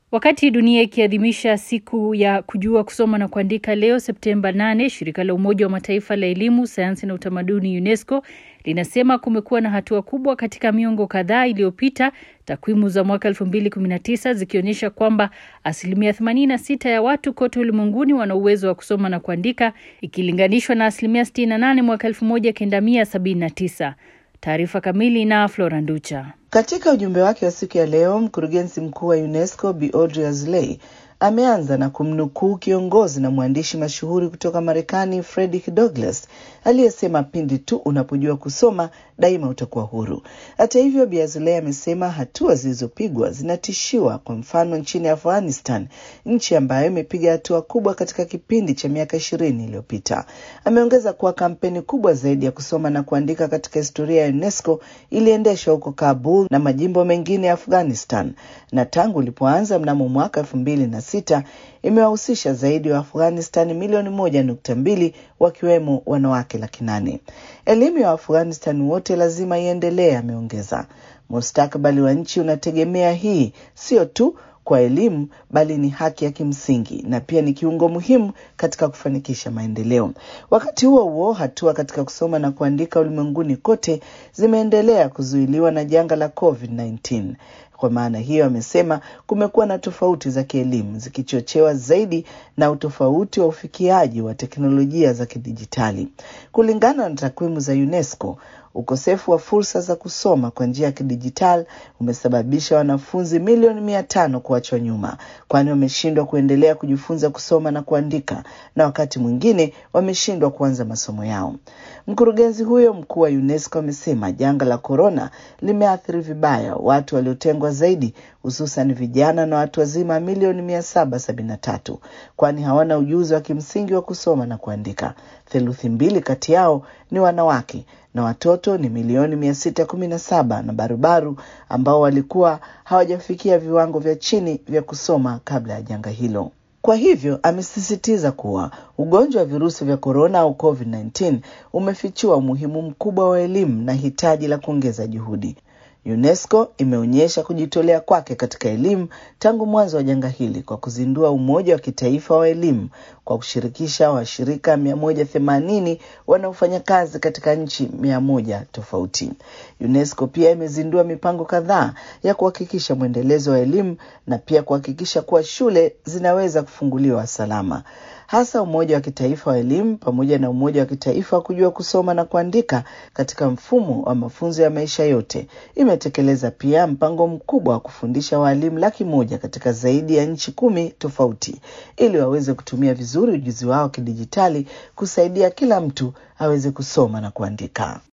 Wakati dunia ikiadhimisha siku ya kujua kusoma na kuandika leo Septemba 8, shirika la Umoja wa Mataifa la elimu, sayansi na utamaduni UNESCO linasema kumekuwa na hatua kubwa katika miongo kadhaa iliyopita, takwimu za mwaka 2019 zikionyesha kwamba 86% ya watu kote ulimwenguni wana uwezo wa kusoma na kuandika ikilinganishwa na 68% mwaka 1979. Taarifa kamili na Flora Nducha. Katika ujumbe wake wa siku ya leo, mkurugenzi mkuu wa UNESCO Bi Audrey Azoulay ameanza na kumnukuu kiongozi na mwandishi mashuhuri kutoka Marekani Frederick Douglass aliyesema pindi tu unapojua kusoma daima utakuwa huru. Hata hivyo, Bi Azoulay amesema hatua zilizopigwa zinatishiwa, kwa mfano nchini Afghanistan, nchi ambayo imepiga hatua kubwa katika kipindi cha miaka 20 iliyopita. Ameongeza kuwa kampeni kubwa zaidi ya kusoma na kuandika katika historia ya UNESCO iliendeshwa huko Kabul na majimbo mengine ya Afghanistan, na tangu ilipoanza mnamo mwaka 2006 imewahusisha zaidi wa Afghanistan milioni 1.2 wakiwemo wanawake 800,000. Elimu ya Afghanistan wote lazima iendelee, ameongeza. Mustakabali wa nchi unategemea hii, sio tu kwa elimu bali ni haki ya kimsingi na pia ni kiungo muhimu katika kufanikisha maendeleo. Wakati huo huo, hatua katika kusoma na kuandika ulimwenguni kote zimeendelea kuzuiliwa na janga la COVID-19. Kwa maana hiyo, amesema kumekuwa na tofauti za kielimu zikichochewa zaidi na utofauti wa ufikiaji wa teknolojia za kidijitali. Kulingana na takwimu za UNESCO, ukosefu wa fursa za kusoma kwa njia ya kidijitali umesababisha wanafunzi milioni 500 kuachwa nyuma, kwani wameshindwa kuendelea kujifunza kusoma na kuandika, na wakati mwingine wameshindwa kuanza masomo yao. Mkurugenzi huyo mkuu wa UNESCO amesema janga la corona limeathiri vibaya watu waliotengwa zaidi, hususan vijana na watu wazima milioni 773, kwani hawana ujuzi wa kimsingi wa kusoma na kuandika. Theluthi 2 kati yao ni wanawake na watoto ni milioni 617 na barubaru ambao walikuwa hawajafikia viwango vya chini vya kusoma kabla ya janga hilo. Kwa hivyo, amesisitiza kuwa ugonjwa wa virusi vya corona au COVID-19 umefichua umuhimu mkubwa wa elimu na hitaji la kuongeza juhudi. UNESCO imeonyesha kujitolea kwake katika elimu tangu mwanzo wa janga hili kwa kuzindua Umoja wa Kitaifa wa Elimu kwa kushirikisha washirika 180 wanaofanya kazi katika nchi 100 tofauti. UNESCO pia imezindua mipango kadhaa ya kuhakikisha mwendelezo wa elimu na pia kuhakikisha kuwa shule zinaweza kufunguliwa salama. Hasa Umoja wa Kitaifa wa Elimu pamoja na Umoja wa Kitaifa wa kujua kusoma na kuandika katika mfumo wa mafunzo ya maisha yote imetekeleza pia mpango mkubwa wa kufundisha walimu 100,000 katika zaidi ya nchi 10 tofauti ili waweze kutumia vizuri ujuzi wao kidijitali kusaidia kila mtu aweze kusoma na kuandika.